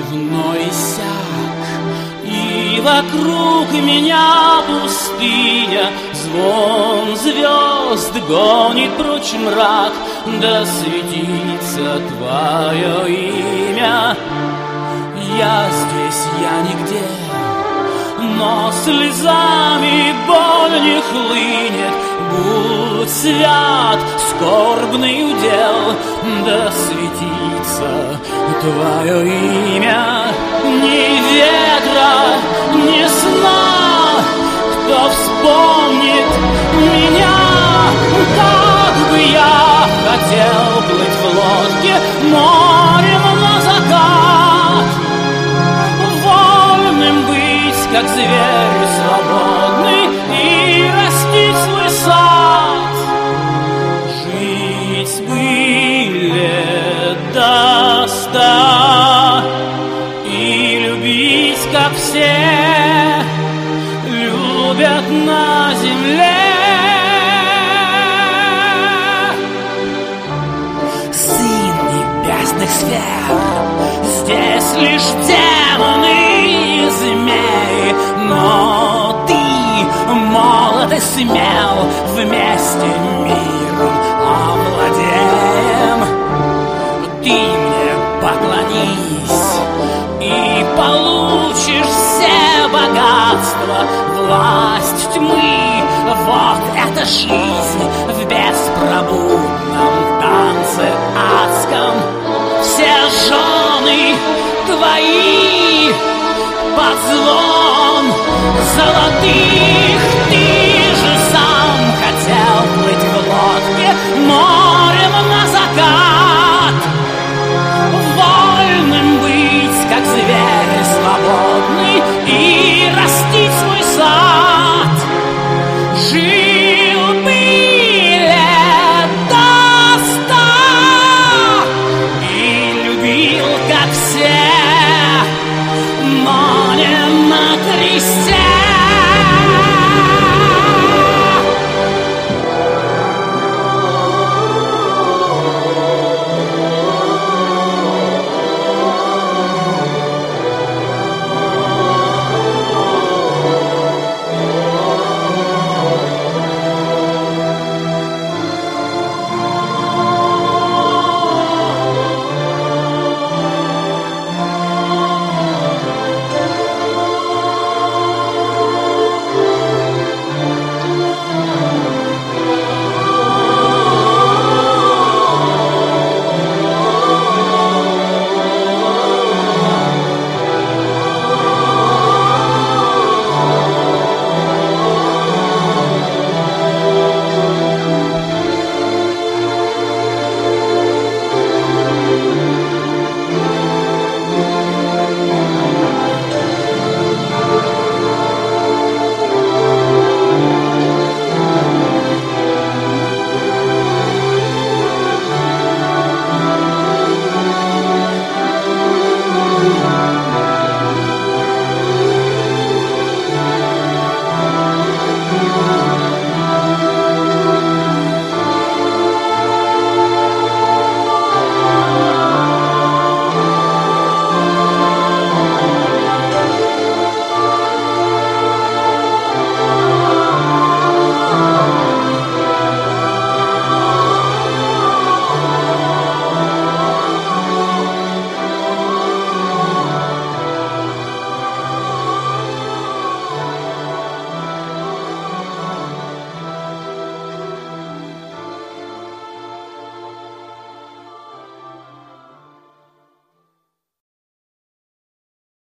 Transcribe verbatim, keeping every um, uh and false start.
кружевной иссяк, и вокруг меня пустыня. Звон звезд гонит прочь мрак, да светится твое имя. Я здесь, я нигде, но слезами боль не хлынет. Будь свят, скорбный удел, да светится твое имя. Ни ветра, ни сна, кто вспомнит меня. Как бы я хотел плыть в лодке морем на закат, вольным быть, как зверь свободный, и растить свой сад. Жить бы лет до ста и любить, как все любят на земле. Сын небесных сфер, здесь лишь демоны и змеи, но ты молод и смел, вместе миром овладеем. Ты мне поклонись и получишь все богатства, власть тьмы. Вот эта жизнь в беспробудном танце адском. Все жены твои под звон золотых